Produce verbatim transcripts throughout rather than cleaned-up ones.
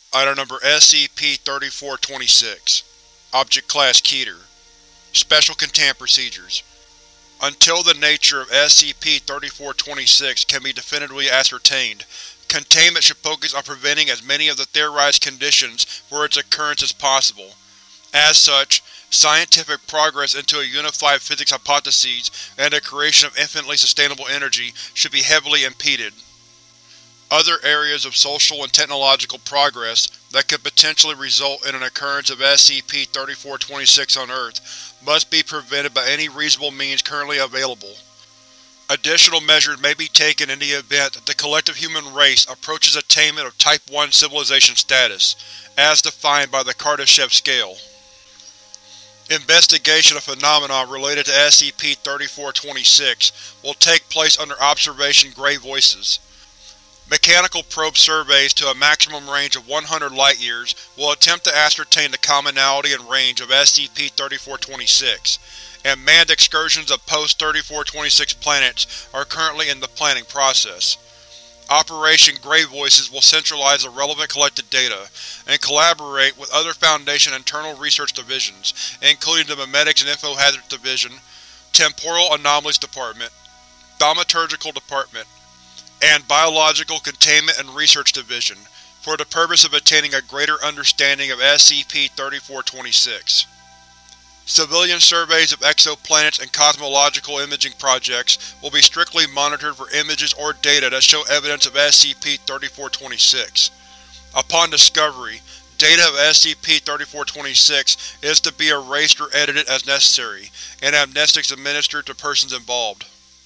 Item Number S C P thirty-four twenty-six. Object Class Keter. Special Containment Procedures. Until the nature of S C P thirty-four twenty-six can be definitively ascertained, containment should focus on preventing as many of the theorized conditions for its occurrence as possible. As such, scientific progress into a unified physics hypothesis and the creation of infinitely sustainable energy should be heavily impeded. Other areas of social and technological progress that could potentially result in an occurrence of S C P thirty-four twenty-six on Earth must be prevented by any reasonable means currently available. Additional measures may be taken in the event that the collective human race approaches attainment of Type one civilization status, as defined by the Kardashev Scale. Investigation of phenomena related to S C P thirty-four twenty-six will take place under observation Gray Voices. Mechanical probe surveys to a maximum range of one hundred light-years will attempt to ascertain the commonality and range of S C P thirty-four twenty-six, and manned excursions of post thirty-four twenty-six planets are currently in the planning process. Operation Gray Voices will centralize the relevant collected data, and collaborate with other Foundation internal research divisions, including the Memetics and Infohazards Division, Temporal Anomalies Department, Thaumaturgical Department, and Biological Containment and Research Division, for the purpose of attaining a greater understanding of S C P thirty-four twenty-six. Civilian surveys of exoplanets and cosmological imaging projects will be strictly monitored for images or data that show evidence of S C P thirty-four twenty-six. Upon discovery, data of S C P thirty-four twenty-six is to be erased or edited as necessary, and amnestics administered to persons involved.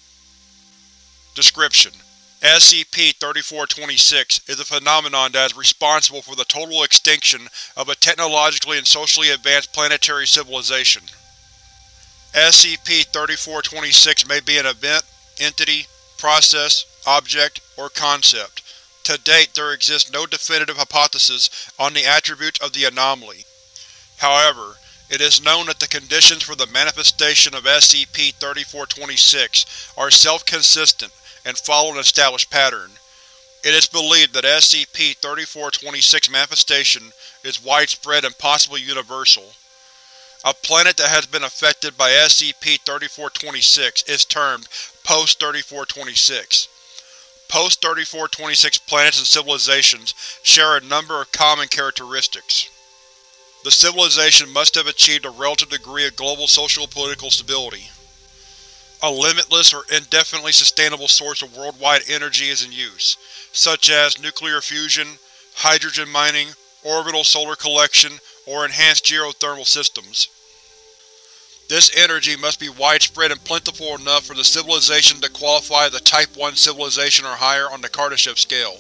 Description: S C P thirty-four twenty-six is a phenomenon that is responsible for the total extinction of a technologically and socially advanced planetary civilization. S C P thirty-four twenty-six may be an event, entity, process, object, or concept. To date, there exists no definitive hypothesis on the attributes of the anomaly. However, it is known that the conditions for the manifestation of S C P thirty-four twenty-six are self-consistent and follow an established pattern. It is believed that S C P thirty-four twenty-six manifestation is widespread and possibly universal. A planet that has been affected by S C P thirty-four twenty-six is termed post thirty-four twenty-six. post thirty-four twenty-six planets and civilizations share a number of common characteristics. The civilization must have achieved a relative degree of global social-political stability. A limitless or indefinitely sustainable source of worldwide energy is in use, such as nuclear fusion, hydrogen mining, orbital solar collection, or enhanced geothermal systems. This energy must be widespread and plentiful enough for the civilization to qualify as a Type one civilization or higher on the Kardashev Scale.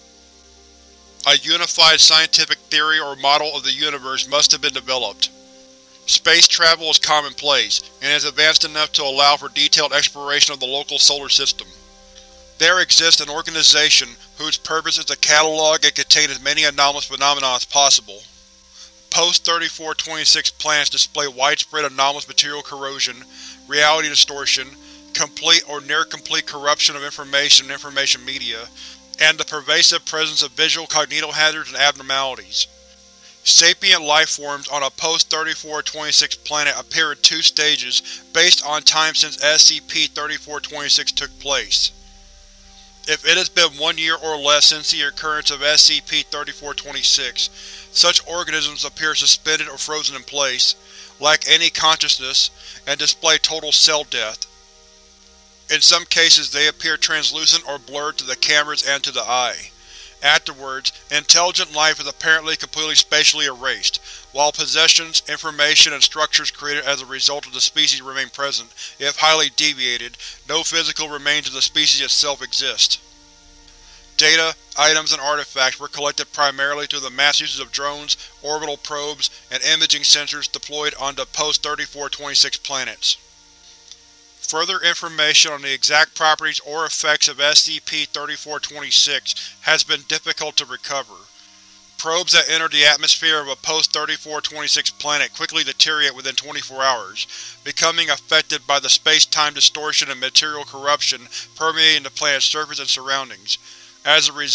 A unified scientific theory or model of the universe must have been developed. Space travel is commonplace, and is advanced enough to allow for detailed exploration of the local solar system. There exists an organization whose purpose is to catalog and contain as many anomalous phenomena as possible. post thirty-four twenty-six planets display widespread anomalous material corrosion, reality distortion, complete or near-complete corruption of information and information media, and the pervasive presence of visual cognitohazards and abnormalities. Sapient lifeforms on a post thirty-four twenty-six planet appear in two stages based on time since S C P thirty-four twenty-six took place. If it has been one year or less since the occurrence of S C P thirty-four twenty-six, such organisms appear suspended or frozen in place, lack any consciousness, and display total cell death. In some cases they appear translucent or blurred to the cameras and to the eye. Afterwards, intelligent life is apparently completely spatially erased, while possessions, information, and structures created as a result of the species remain present. If highly deviated, no physical remains of the species itself exist. Data, items, and artifacts were collected primarily through the mass uses of drones, orbital probes, and imaging sensors deployed onto post thirty-four twenty-six planets. Further information on the exact properties or effects of S C P thirty-four twenty-six has been difficult to recover. Probes that enter the atmosphere of a post thirty-four twenty-six planet quickly deteriorate within twenty-four hours, becoming affected by the space-time distortion and material corruption permeating the planet's surface and surroundings. As a result,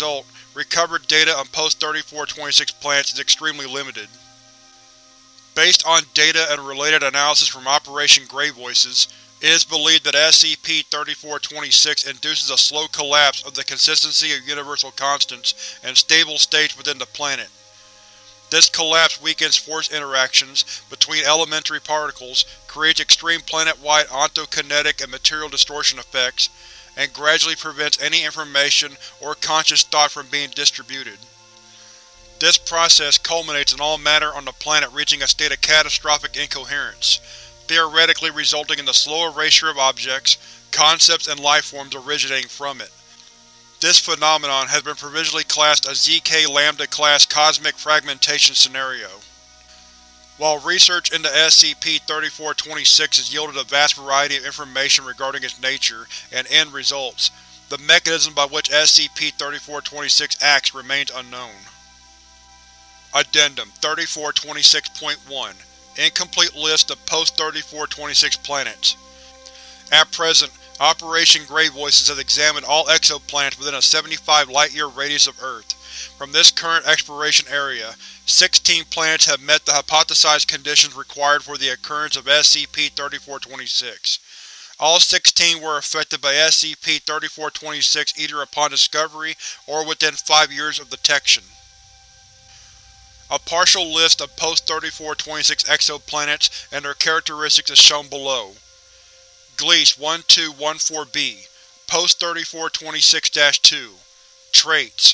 recovered data on post thirty-four twenty-six planets is extremely limited. Based on data and related analysis from Operation Grey Voices, it is believed that S C P thirty-four twenty-six induces a slow collapse of the consistency of universal constants and stable states within the planet. This collapse weakens force interactions between elementary particles, creates extreme planet-wide ontokinetic and material distortion effects, and gradually prevents any information or conscious thought from being distributed. This process culminates in all matter on the planet reaching a state of catastrophic incoherence, theoretically resulting in the slow erasure of objects, concepts, and lifeforms originating from it. This phenomenon has been provisionally classed a Z K Lambda-class cosmic fragmentation scenario. While research into S C P thirty-four twenty-six has yielded a vast variety of information regarding its nature and end results, the mechanism by which S C P thirty-four twenty-six acts remains unknown. Addendum thirty-four twenty-six point one Incomplete list of post thirty-four twenty-six planets. At present, Operation Grey Voices has examined all exoplanets within a seventy-five light-year radius of Earth. From this current exploration area, sixteen planets have met the hypothesized conditions required for the occurrence of S C P thirty-four twenty-six. All sixteen were affected by S C P thirty-four twenty-six either upon discovery or within five years of detection. A partial list of post thirty-four twenty-six exoplanets and their characteristics is shown below. Gliese one two one four b, post thirty-four twenty-six dash two. Traits: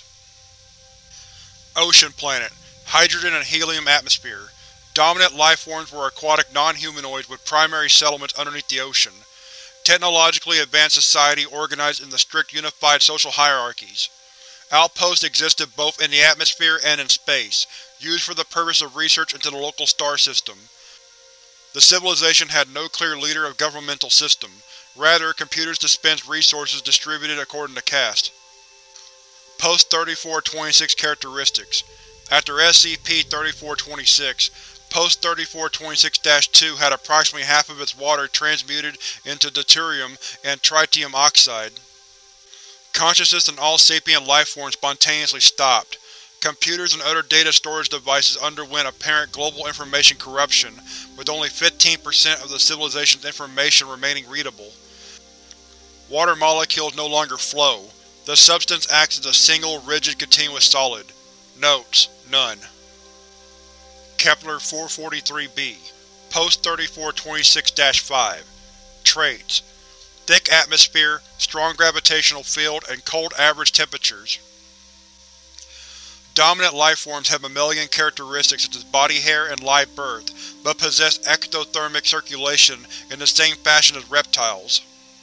Ocean planet, hydrogen and helium atmosphere. Dominant lifeforms were aquatic non-humanoids with primary settlements underneath the ocean. Technologically advanced society organized in the strict unified social hierarchies. Outposts existed both in the atmosphere and in space, used for the purpose of research into the local star system. The civilization had no clear leader of governmental system. Rather, computers dispensed resources distributed according to caste. Post thirty-four twenty-six characteristics. After S C P thirty-four twenty-six, Post thirty-four twenty-six dash two had approximately half of its water transmuted into deuterium and tritium oxide. Consciousness in all sapient lifeforms spontaneously stopped. Computers and other data storage devices underwent apparent global information corruption, with only fifteen percent of the civilization's information remaining readable. Water molecules no longer flow. The substance acts as a single, rigid, continuous solid. Notes: none. Kepler four forty-three b, Post thirty-four twenty-six dash five. Traits: thick atmosphere, strong gravitational field, and cold average temperatures. Dominant lifeforms have mammalian characteristics such as body hair and live birth, but possess ectothermic circulation in the same fashion as reptiles.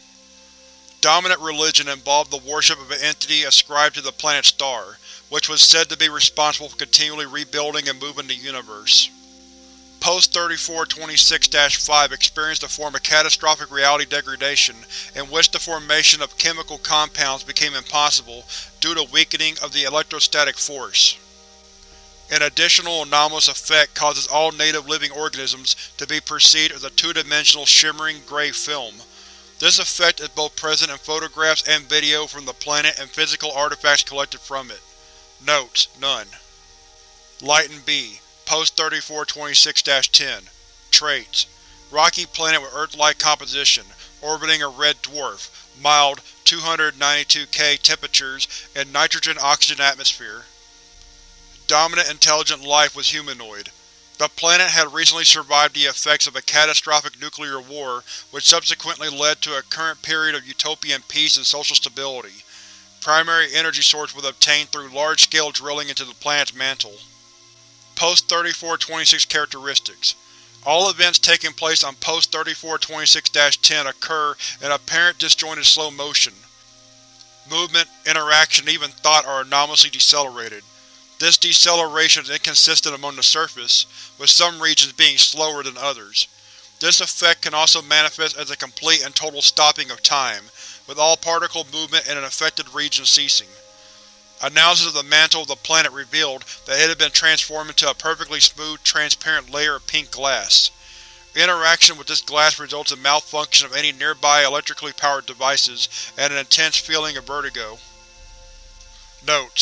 Dominant religion involved the worship of an entity ascribed to the planet star, which was said to be responsible for continually rebuilding and moving the universe. Post thirty-four twenty-six dash five experienced a form of catastrophic reality degradation in which the formation of chemical compounds became impossible due to weakening of the electrostatic force. An additional anomalous effect causes all native living organisms to be perceived as a two-dimensional shimmering gray film. This effect is both present in photographs and video from the planet and physical artifacts collected from it. Notes: none. Lyton B, Post thirty-four twenty-six dash ten. Traits: rocky planet with Earth-like composition, orbiting a red dwarf, mild two hundred ninety-two K temperatures, and nitrogen-oxygen atmosphere. Dominant intelligent life was humanoid. The planet had recently survived the effects of a catastrophic nuclear war, which subsequently led to a current period of utopian peace and social stability. Primary energy source was obtained through large-scale drilling into the planet's mantle. Post thirty-four twenty-six characteristics. All events taking place on Post thirty-four twenty-six dash ten occur in apparent disjointed slow motion. Movement, interaction, and even thought are anomalously decelerated. This deceleration is inconsistent among the surface, with some regions being slower than others. This effect can also manifest as a complete and total stopping of time, with all particle movement in an affected region ceasing. Analysis of the mantle of the planet revealed that it had been transformed into a perfectly smooth, transparent layer of pink glass. Interaction with this glass results in malfunction of any nearby electrically powered devices and an intense feeling of vertigo. Notes: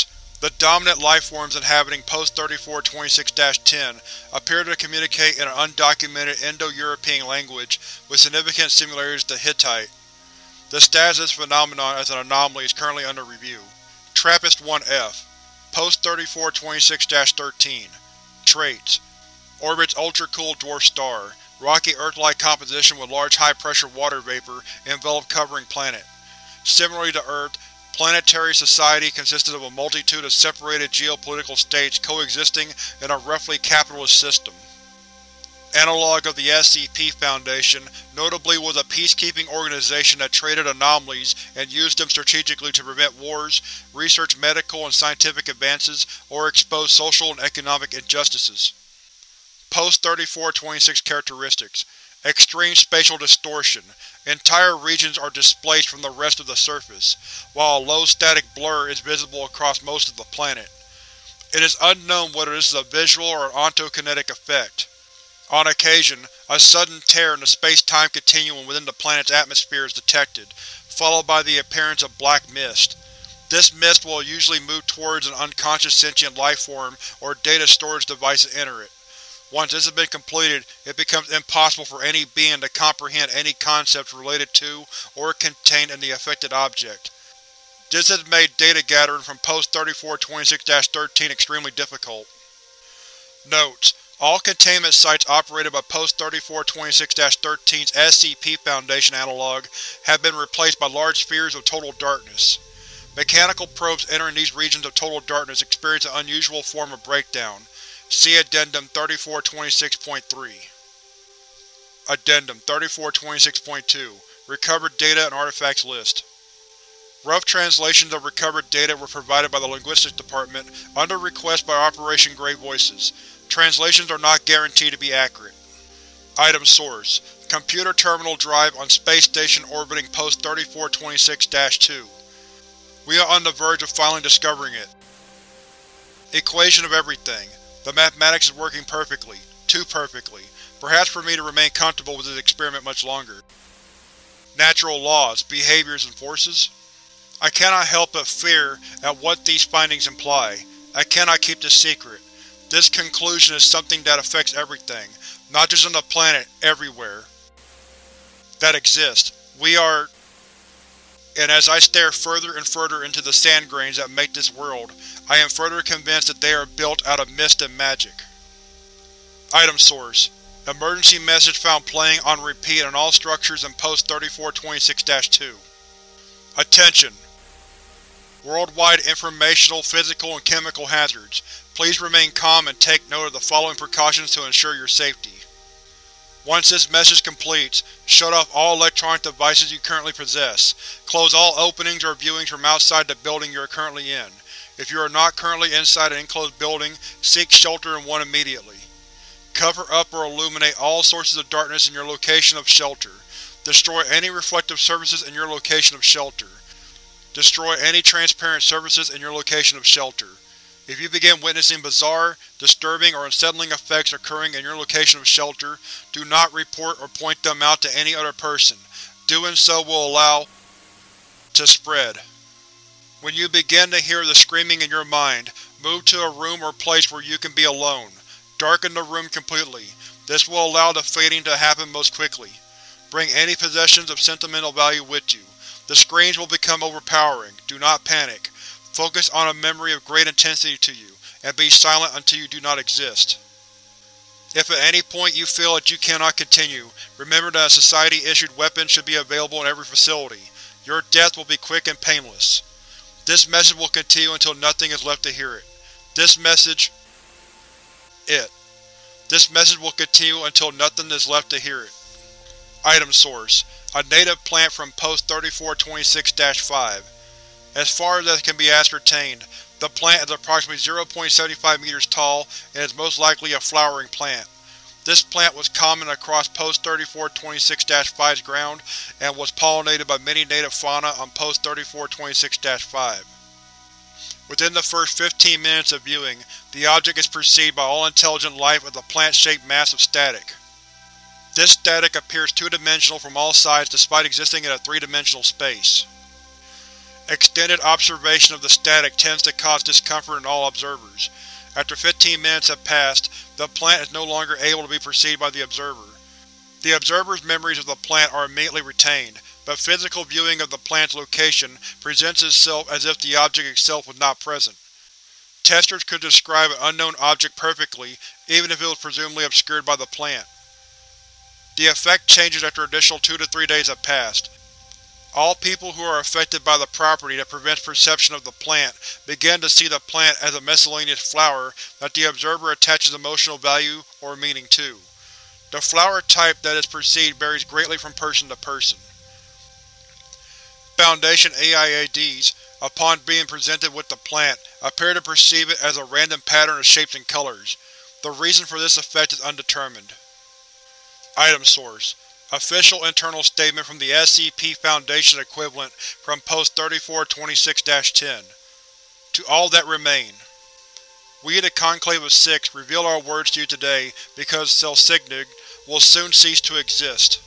The dominant lifeforms inhabiting Post thirty-four twenty-six dash ten appear to communicate in an undocumented Indo-European language with significant similarities to Hittite. The status of this phenomenon as an anomaly is currently under review. TRAPPIST one F Post thirty-four twenty-six dash thirteen Traits: Orbits ultra-cool dwarf star. Rocky Earth-like composition with large high-pressure water vapor enveloped covering planet. Similarly to Earth, planetary society consisted of a multitude of separated geopolitical states coexisting in a roughly capitalist system. Analog of the S C P Foundation notably was a peacekeeping organization that traded anomalies and used them strategically to prevent wars, research medical and scientific advances, or expose social and economic injustices. Post thirty-four twenty-six characteristics: Extreme spatial distortion. Entire regions are displaced from the rest of the surface, while a low static blur is visible across most of the planet. It is unknown whether this is a visual or an ontokinetic effect. On occasion, a sudden tear in the space-time continuum within the planet's atmosphere is detected, followed by the appearance of black mist. This mist will usually move towards an unconscious sentient lifeform or data storage device to enter it. Once this has been completed, it becomes impossible for any being to comprehend any concepts related to or contained in the affected object. This has made data gathering from Post thirty-four twenty-six dash thirteen extremely difficult. Notes: all containment sites operated by Post thirty-four twenty-six dash thirteen's S C P Foundation analog have been replaced by large spheres of total darkness. Mechanical probes entering these regions of total darkness experience an unusual form of breakdown. See Addendum thirty-four twenty-six point three. Addendum thirty-four twenty-six point two Recovered Data and Artifacts List. Rough translations of recovered data were provided by the Linguistics Department under request by Operation Grey Voices. Translations are not guaranteed to be accurate. Item source: Computer terminal drive on space station orbiting Post thirty-four twenty-six dash two. We are on the verge of finally discovering it. Equation of everything. The mathematics is working perfectly. Too perfectly. Perhaps for me to remain comfortable with this experiment much longer. Natural laws, behaviors, and forces? I cannot help but fear at what these findings imply. I cannot keep this secret. This conclusion is something that affects everything, not just on the planet, everywhere. That exists. We are… And as I stare further and further into the sand grains that make this world, I am further convinced that they are built out of mist and magic. Item source: Emergency message found playing on repeat on all structures in Post thirty-four twenty-six dash two. Attention! Worldwide informational, physical, and chemical hazards. Please remain calm and take note of the following precautions to ensure your safety. Once this message completes, shut off all electronic devices you currently possess. Close all openings or viewings from outside the building you are currently in. If you are not currently inside an enclosed building, seek shelter in one immediately. Cover up or illuminate all sources of darkness in your location of shelter. Destroy any reflective surfaces in your location of shelter. Destroy any transparent surfaces in your location of shelter. If you begin witnessing bizarre, disturbing, or unsettling effects occurring in your location of shelter, do not report or point them out to any other person. Doing so will allow to spread. When you begin to hear the screaming in your mind, move to a room or place where you can be alone. Darken the room completely. This will allow the fading to happen most quickly. Bring any possessions of sentimental value with you. The screams will become overpowering. Do not panic. Focus on a memory of great intensity to you, and be silent until you do not exist. If at any point you feel that you cannot continue, remember that a Society-issued weapon should be available in every facility. Your death will be quick and painless. This message will continue until nothing is left to hear it. This message… It. This message will continue until nothing is left to hear it. Item source: A native plant from Post thirty-four twenty-six dash five. As far as that can be ascertained, the plant is approximately zero point seven five meters tall and is most likely a flowering plant. This plant was common across Post thirty-four twenty-six dash five's ground and was pollinated by many native fauna on Post thirty-four twenty-six dash five. Within the first fifteen minutes of viewing, the object is perceived by all intelligent life as a plant-shaped mass of static. This static appears two-dimensional from all sides despite existing in a three-dimensional space. Extended observation of the static tends to cause discomfort in all observers. After fifteen minutes have passed, the plant is no longer able to be perceived by the observer. The observer's memories of the plant are immediately retained, but physical viewing of the plant's location presents itself as if the object itself was not present. Testers could describe an unknown object perfectly, even if it was presumably obscured by the plant. The effect changes after additional two to three days have passed. All people who are affected by the property that prevents perception of the plant begin to see the plant as a miscellaneous flower that the observer attaches emotional value or meaning to. The flower type that is perceived varies greatly from person to person. Foundation A I A Ds, upon being presented with the plant, appear to perceive it as a random pattern of shapes and colors. The reason for this effect is undetermined. Item source: Official internal statement from the S C P Foundation equivalent from Post thirty-four twenty-six dash ten. To all that remain. We, the Conclave of Six, reveal our words to you today because Selsignig will soon cease to exist.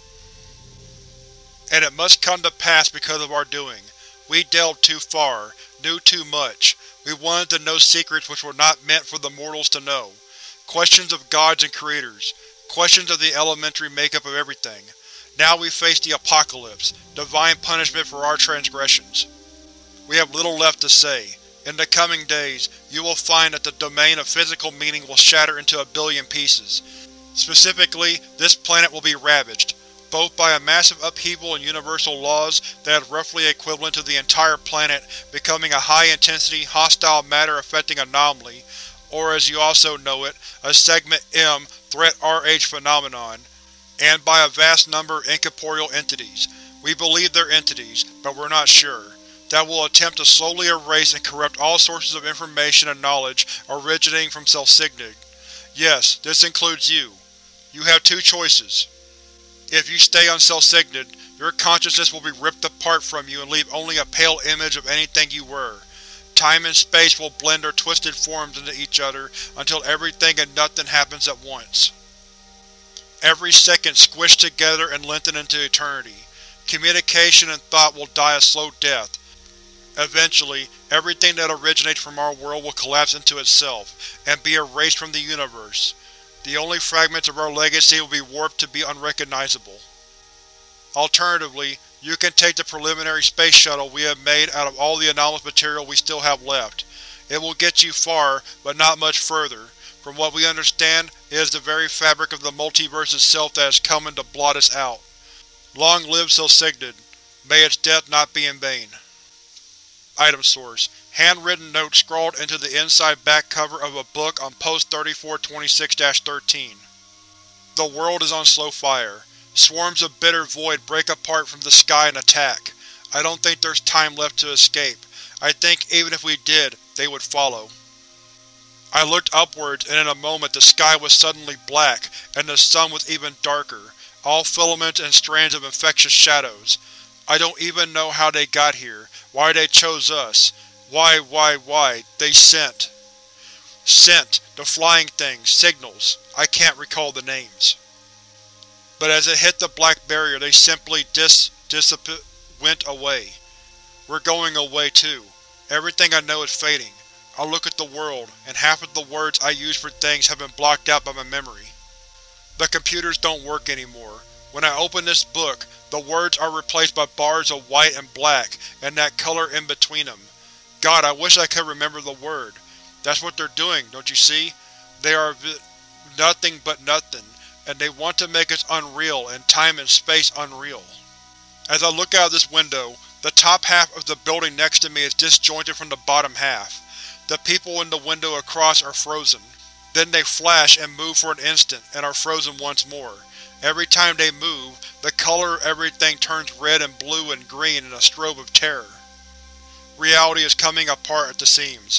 And it must come to pass because of our doing. We delved too far, knew too much. We wanted to know secrets which were not meant for the mortals to know. Questions of gods and creators. Questions of the elementary makeup of everything. Now we face the apocalypse, divine punishment for our transgressions. We have little left to say. In the coming days, you will find that the domain of physical meaning will shatter into a billion pieces. Specifically, this planet will be ravaged, both by a massive upheaval in universal laws that is roughly equivalent to the entire planet becoming a high-intensity, hostile matter-affecting anomaly, or as you also know it, a Segment M Threat R H phenomenon, and by a vast number of incorporeal entities. We believe they're entities, but we're not sure. That will attempt to slowly erase and corrupt all sources of information and knowledge originating from Selsignig. Yes, this includes you. You have two choices. If you stay on Selsignig, your consciousness will be ripped apart from you and leave only a pale image of anything you were. Time and space will blend their twisted forms into each other until everything and nothing happens at once. Every second squished together and lengthened into eternity. Communication and thought will die a slow death. Eventually, everything that originates from our world will collapse into itself, and be erased from the universe. The only fragments of our legacy will be warped to be unrecognizable. Alternatively, you can take the preliminary space shuttle we have made out of all the anomalous material we still have left. It will get you far, but not much further. From what we understand, it is the very fabric of the multiverse itself that is coming to blot us out. Long live Selsignig. May its death not be in vain. Item source: Handwritten note scrawled into the inside back cover of a book on Post thirty-four twenty-six dash thirteen. The world is on slow fire. Swarms of bitter void break apart from the sky and attack. I don't think there's time left to escape. I think even if we did, they would follow. I looked upwards, and in a moment the sky was suddenly black, and the sun was even darker, all filaments and strands of infectious shadows. I don't even know how they got here, why they chose us. Why, why, why, they sent. Sent, the flying things, signals. I can't recall the names. But as it hit the black barrier, they simply dis, dissip, went away. We're going away too. Everything I know is fading. I look at the world, and half of the words I use for things have been blocked out by my memory. The computers don't work anymore. When I open this book, the words are replaced by bars of white and black, and that color in between them. God, I wish I could remember the word. That's what they're doing, don't you see? They are vi nothing but nothing, and they want to make us unreal and time and space unreal. As I look out of this window, the top half of the building next to me is disjointed from the bottom half. The people in the window across are frozen. Then they flash and move for an instant, and are frozen once more. Every time they move, the color of everything turns red and blue and green in a strobe of terror. Reality is coming apart at the seams.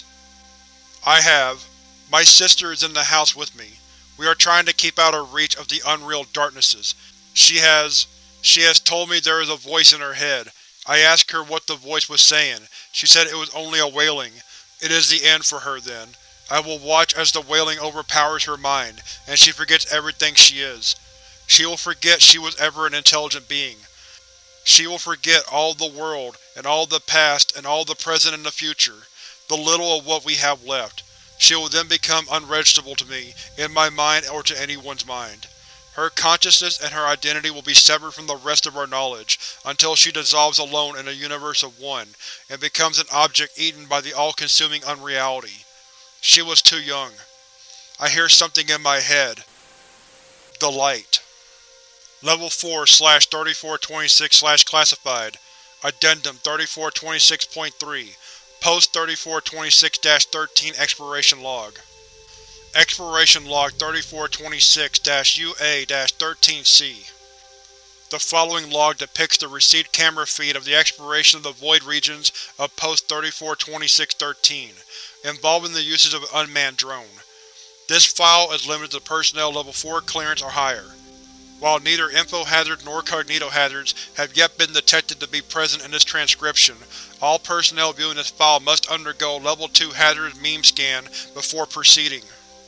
I have. My sister is in the house with me. We are trying to keep out of reach of the unreal darknesses. She has… she has told me there is a voice in her head. I asked her what the voice was saying. She said it was only a wailing. It is the end for her, then. I will watch as the wailing overpowers her mind, and she forgets everything she is. She will forget she was ever an intelligent being. She will forget all the world, and all the past, and all the present and the future, the little of what we have left. She will then become unregisterable to me, in my mind or to anyone's mind. Her consciousness and her identity will be severed from the rest of our knowledge, until she dissolves alone in a universe of one, and becomes an object eaten by the all-consuming unreality. She was too young. I hear something in my head. The light. Level four slash thirty-four twenty-six slash classified. Addendum thirty-four twenty-six point three. Post thirty-four twenty-six dash thirteen Exploration Log. Exploration Log thirty-four twenty-six dash U A thirteen C. The following log depicts the received camera feed of the exploration of the void regions of Post thirty-four twenty-six thirteen, involving the usage of an unmanned drone. This file is limited to personnel level four clearance or higher. While neither info hazards nor cognito hazards have yet been detected to be present in this transcription, all personnel viewing this file must undergo level two hazardous meme scan before proceeding.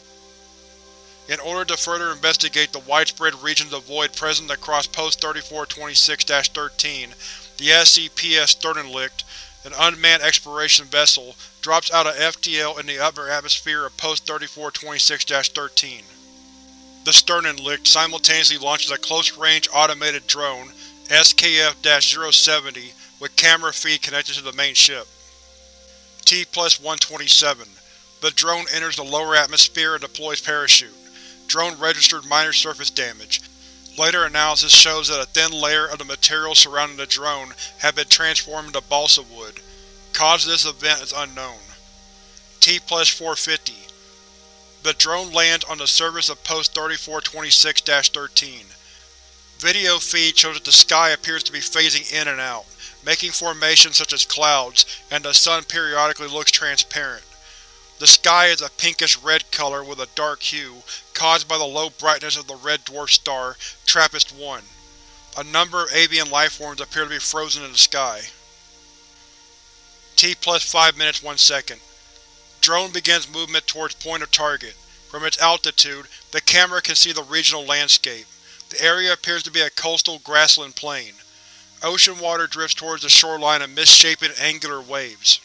In order to further investigate the widespread regions of void present across Post thirty-four twenty-six dash thirteen, the S C P S Sternenlicht, an unmanned exploration vessel, drops out of F T L in the upper atmosphere of Post thirty-four twenty-six dash thirteen. The Sternenlicht simultaneously launches a close-range automated drone, S K F zero seventy, with camera feed connected to the main ship. T plus one twenty-seven. The drone enters the lower atmosphere and deploys parachute. Drone registered minor surface damage. Later analysis shows that a thin layer of the material surrounding the drone had been transformed into balsa wood. Cause of this event is unknown. T plus four fifty. The drone lands on the surface of Post thirty-four twenty-six dash thirteen. Video feed shows that the sky appears to be phasing in and out, making formations such as clouds, and the sun periodically looks transparent. The sky is a pinkish-red color with a dark hue, caused by the low brightness of the red dwarf star, TRAPPIST one. A number of avian lifeforms appear to be frozen in the sky. T plus five minutes one second. Drone begins movement towards point of target. From its altitude, the camera can see the regional landscape. The area appears to be a coastal grassland plain. Ocean water drifts towards the shoreline in misshapen, angular waves.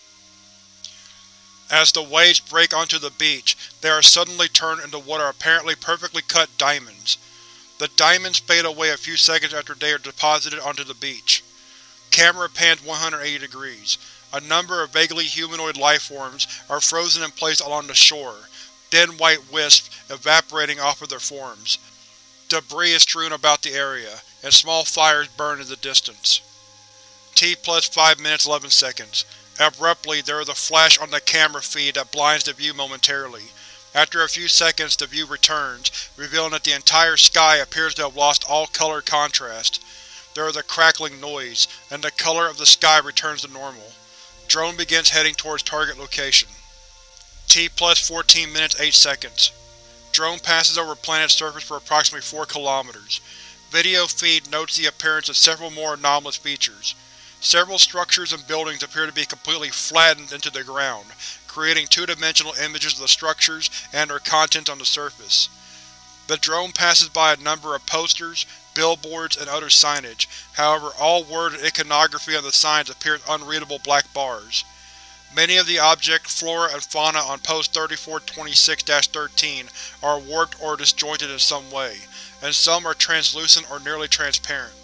As the waves break onto the beach, they are suddenly turned into what are apparently perfectly cut diamonds. The diamonds fade away a few seconds after they are deposited onto the beach. Camera pans one hundred eighty degrees. A number of vaguely humanoid lifeforms are frozen in place along the shore, thin white wisps evaporating off of their forms. Debris is strewn about the area, and small fires burn in the distance. T plus five minutes eleven seconds. Abruptly, there is a flash on the camera feed that blinds the view momentarily. After a few seconds, the view returns, revealing that the entire sky appears to have lost all color contrast. There is a crackling noise, and the color of the sky returns to normal. Drone begins heading towards target location. T plus fourteen minutes eight seconds. Drone passes over planet's surface for approximately four kilometers. Video feed notes the appearance of several more anomalous features. Several structures and buildings appear to be completely flattened into the ground, creating two-dimensional images of the structures and their contents on the surface. The drone passes by a number of posters, billboards, and other signage. However, all word and iconography on the signs appears unreadable black bars. Many of the object, flora, and fauna on Post thirty-four twenty-six dash thirteen are warped or disjointed in some way, and some are translucent or nearly transparent.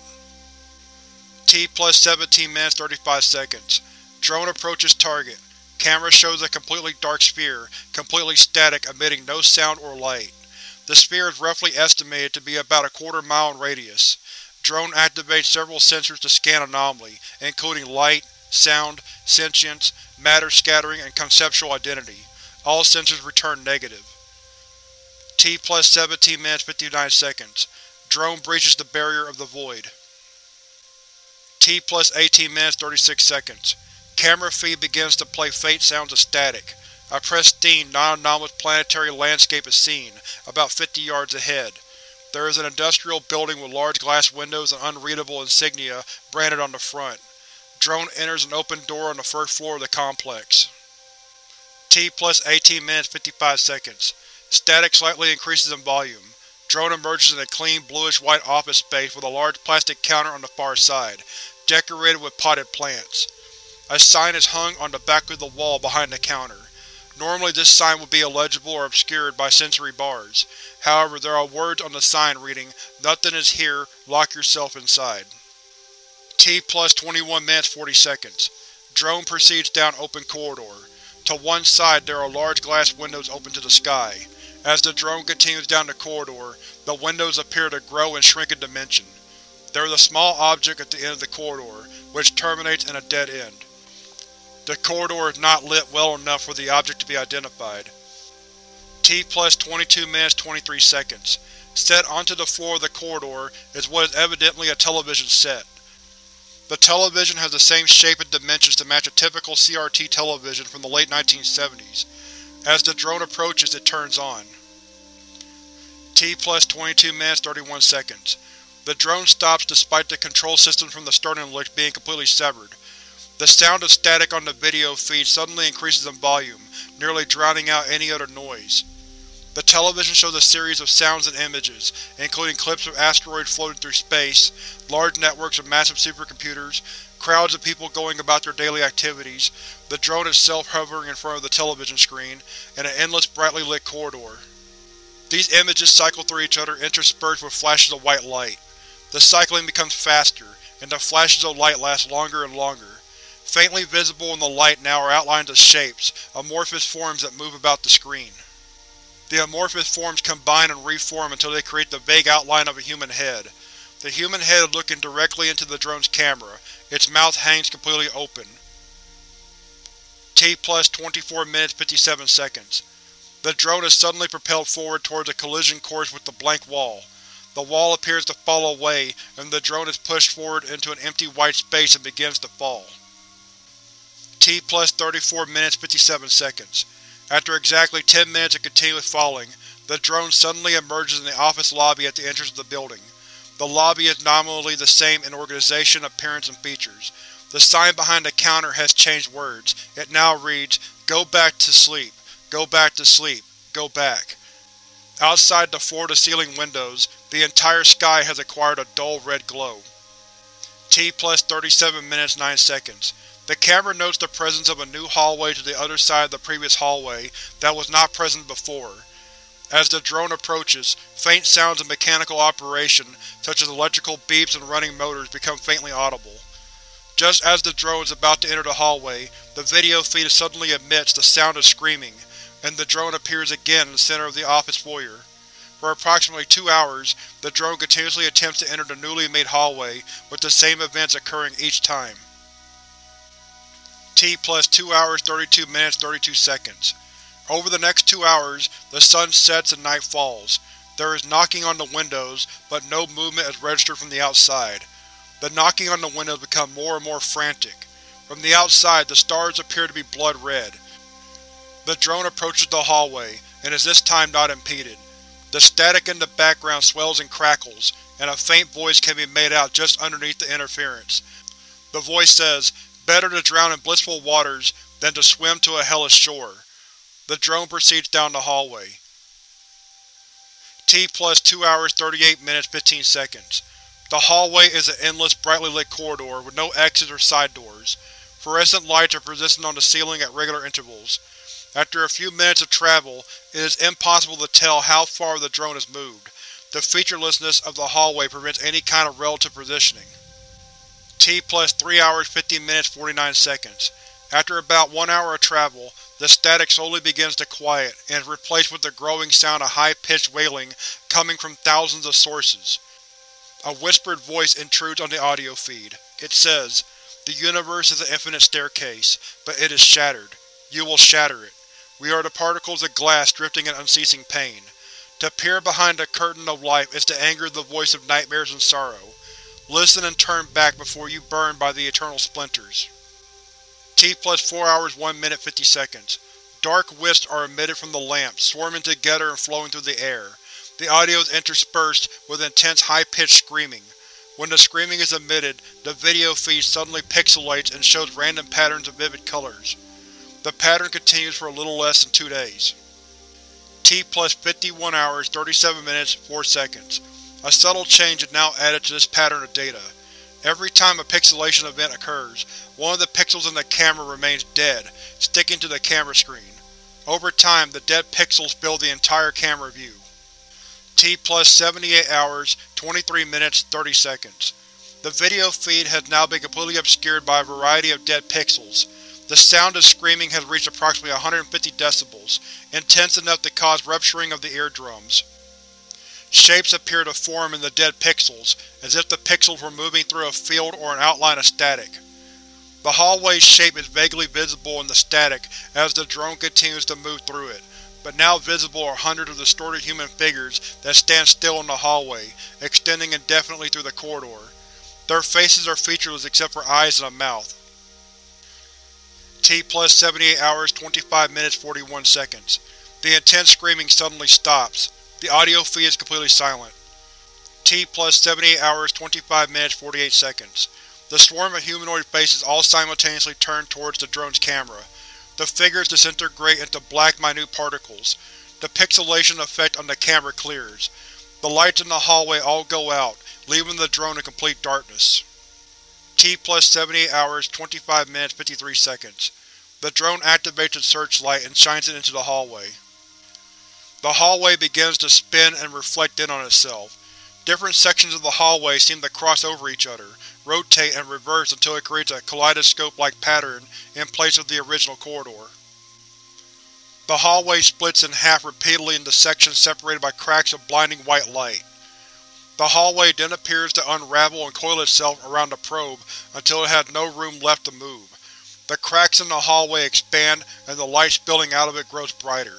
T plus seventeen minutes thirty-five seconds. Drone approaches target. Camera shows a completely dark sphere, completely static, emitting no sound or light. The sphere is roughly estimated to be about a quarter mile in radius. Drone activates several sensors to scan anomaly, including light, sound, sentience, matter scattering, and conceptual identity. All sensors return negative. T plus seventeen minutes fifty-nine seconds. Drone breaches the barrier of the void. T plus eighteen minutes thirty-six seconds. Camera feed begins to play faint sounds of static. A pristine, non-anomalous planetary landscape is seen, about fifty yards ahead. There is an industrial building with large glass windows and unreadable insignia branded on the front. Drone enters an open door on the first floor of the complex. T plus eighteen minutes fifty-five seconds. Static slightly increases in volume. Drone emerges in a clean bluish-white office space with a large plastic counter on the far side, decorated with potted plants. A sign is hung on the back of the wall behind the counter. Normally this sign would be illegible or obscured by sensory bars. However, there are words on the sign reading, "Nothing is here, lock yourself inside." T plus twenty-one minutes forty seconds. Drone proceeds down open corridor. To one side there are large glass windows open to the sky. As the drone continues down the corridor, the windows appear to grow and shrink in dimension. There is a small object at the end of the corridor, which terminates in a dead end. The corridor is not lit well enough for the object to be identified. T plus twenty-two minutes twenty-three seconds. Set onto the floor of the corridor is what is evidently a television set. The television has the same shape and dimensions to match a typical C R T television from the late nineteen seventies. As the drone approaches, it turns on. T plus twenty-two minutes thirty-one seconds. The drone stops despite the control system from the sternum lift being completely severed. The sound of static on the video feed suddenly increases in volume, nearly drowning out any other noise. The television shows a series of sounds and images, including clips of asteroids floating through space, large networks of massive supercomputers, crowds of people going about their daily activities, the drone itself hovering in front of the television screen, and an endless brightly lit corridor. These images cycle through each other interspersed with flashes of white light. The cycling becomes faster, and the flashes of light last longer and longer. Faintly visible in the light now are outlines of shapes, amorphous forms that move about the screen. The amorphous forms combine and reform until they create the vague outline of a human head. The human head is looking directly into the drone's camera. Its mouth hangs completely open. T plus twenty-four minutes fifty-seven seconds. The drone is suddenly propelled forward towards a collision course with the blank wall. The wall appears to fall away, and the drone is pushed forward into an empty white space and begins to fall. T plus thirty-four minutes fifty-seven seconds. After exactly ten minutes of continuous falling, the drone suddenly emerges in the office lobby at the entrance of the building. The lobby is nominally the same in organization, appearance, and features. The sign behind the counter has changed words. It now reads, "Go back to sleep. Go back to sleep. Go back." Outside the floor-to-ceiling windows, the entire sky has acquired a dull red glow. T plus thirty-seven minutes nine seconds. The camera notes the presence of a new hallway to the other side of the previous hallway that was not present before. As the drone approaches, faint sounds of mechanical operation, such as electrical beeps and running motors, become faintly audible. Just as the drone is about to enter the hallway, the video feed suddenly emits the sound of screaming, and the drone appears again in the center of the office foyer. For approximately two hours, the drone continuously attempts to enter the newly made hallway, with the same events occurring each time. T plus two hours thirty-two minutes thirty-two seconds. Over the next two hours, the sun sets and night falls. There is knocking on the windows, but no movement is registered from the outside. The knocking on the windows becomes more and more frantic. From the outside, the stars appear to be blood red. The drone approaches the hallway, and is this time not impeded. The static in the background swells and crackles, and a faint voice can be made out just underneath the interference. The voice says, "Better to drown in blissful waters than to swim to a hellish shore." The drone proceeds down the hallway. T plus two hours thirty-eight minutes fifteen seconds. The hallway is an endless, brightly lit corridor with no exits or side doors. Fluorescent lights are positioned on the ceiling at regular intervals. After a few minutes of travel, it is impossible to tell how far the drone has moved. The featurelessness of the hallway prevents any kind of relative positioning. T plus three hours fifty minutes forty-nine seconds. After about one hour of travel, the static slowly begins to quiet, and is replaced with the growing sound of high-pitched wailing coming from thousands of sources. A whispered voice intrudes on the audio feed. It says, "The universe is an infinite staircase, but it is shattered. You will shatter it. We are the particles of glass drifting in unceasing pain. To peer behind the curtain of life is to anger the voice of nightmares and sorrow. Listen and turn back before you burn by the eternal splinters." T plus four hours one minute fifty seconds. Dark wisps are emitted from the lamp, swarming together and flowing through the air. The audio is interspersed with intense high-pitched screaming. When the screaming is emitted, the video feed suddenly pixelates and shows random patterns of vivid colors. The pattern continues for a little less than two days. T plus fifty-one hours, thirty-seven minutes, four seconds. A subtle change is now added to this pattern of data. Every time a pixelation event occurs, one of the pixels in the camera remains dead, sticking to the camera screen. Over time, the dead pixels fill the entire camera view. T plus seventy-eight hours, twenty-three minutes, thirty seconds. The video feed has now been completely obscured by a variety of dead pixels. The sound of screaming has reached approximately one hundred fifty decibels, intense enough to cause rupturing of the eardrums. Shapes appear to form in the dead pixels, as if the pixels were moving through a field or an outline of static. The hallway's shape is vaguely visible in the static as the drone continues to move through it, but now visible are hundreds of distorted human figures that stand still in the hallway, extending indefinitely through the corridor. Their faces are featureless except for eyes and a mouth. T plus seventy-eight hours, twenty-five minutes, forty-one seconds. The intense screaming suddenly stops. The audio feed is completely silent. T plus seventy-eight hours, twenty-five minutes, forty-eight seconds. The swarm of humanoid faces all simultaneously turn towards the drone's camera. The figures disintegrate into black, minute particles. The pixelation effect on the camera clears. The lights in the hallway all go out, leaving the drone in complete darkness. T plus seventy-eight hours, twenty-five minutes, fifty-three seconds. The drone activates its searchlight and shines it into the hallway. The hallway begins to spin and reflect in on itself. Different sections of the hallway seem to cross over each other, rotate and reverse until it creates a kaleidoscope-like pattern in place of the original corridor. The hallway splits in half repeatedly into sections separated by cracks of blinding white light. The hallway then appears to unravel and coil itself around the probe until it has no room left to move. The cracks in the hallway expand and the light spilling out of it grows brighter.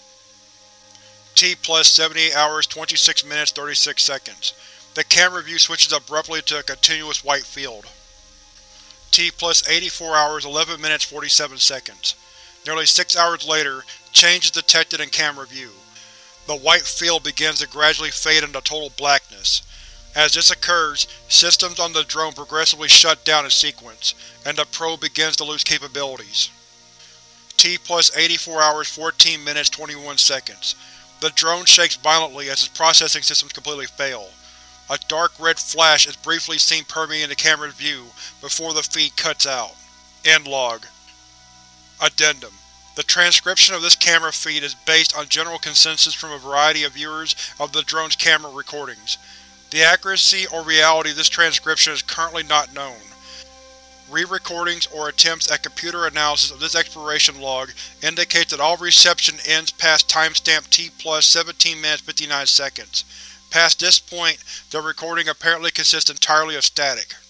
T plus seventy-eight hours, twenty-six minutes, thirty-six seconds. The camera view switches abruptly to a continuous white field. T plus eighty-four hours, eleven minutes, forty-seven seconds. Nearly six hours later, change is detected in camera view. The white field begins to gradually fade into total blackness. As this occurs, systems on the drone progressively shut down in sequence, and the probe begins to lose capabilities. T plus eighty-four hours, fourteen minutes, twenty-one seconds. The drone shakes violently as its processing systems completely fail. A dark red flash is briefly seen permeating the camera's view before the feed cuts out. End log. Addendum. The transcription of this camera feed is based on general consensus from a variety of viewers of the drone's camera recordings. The accuracy or reality of this transcription is currently not known. Re-recordings or attempts at computer analysis of this exploration log indicate that all reception ends past timestamp T plus seventeen minutes fifty-nine seconds. Past this point, the recording apparently consists entirely of static.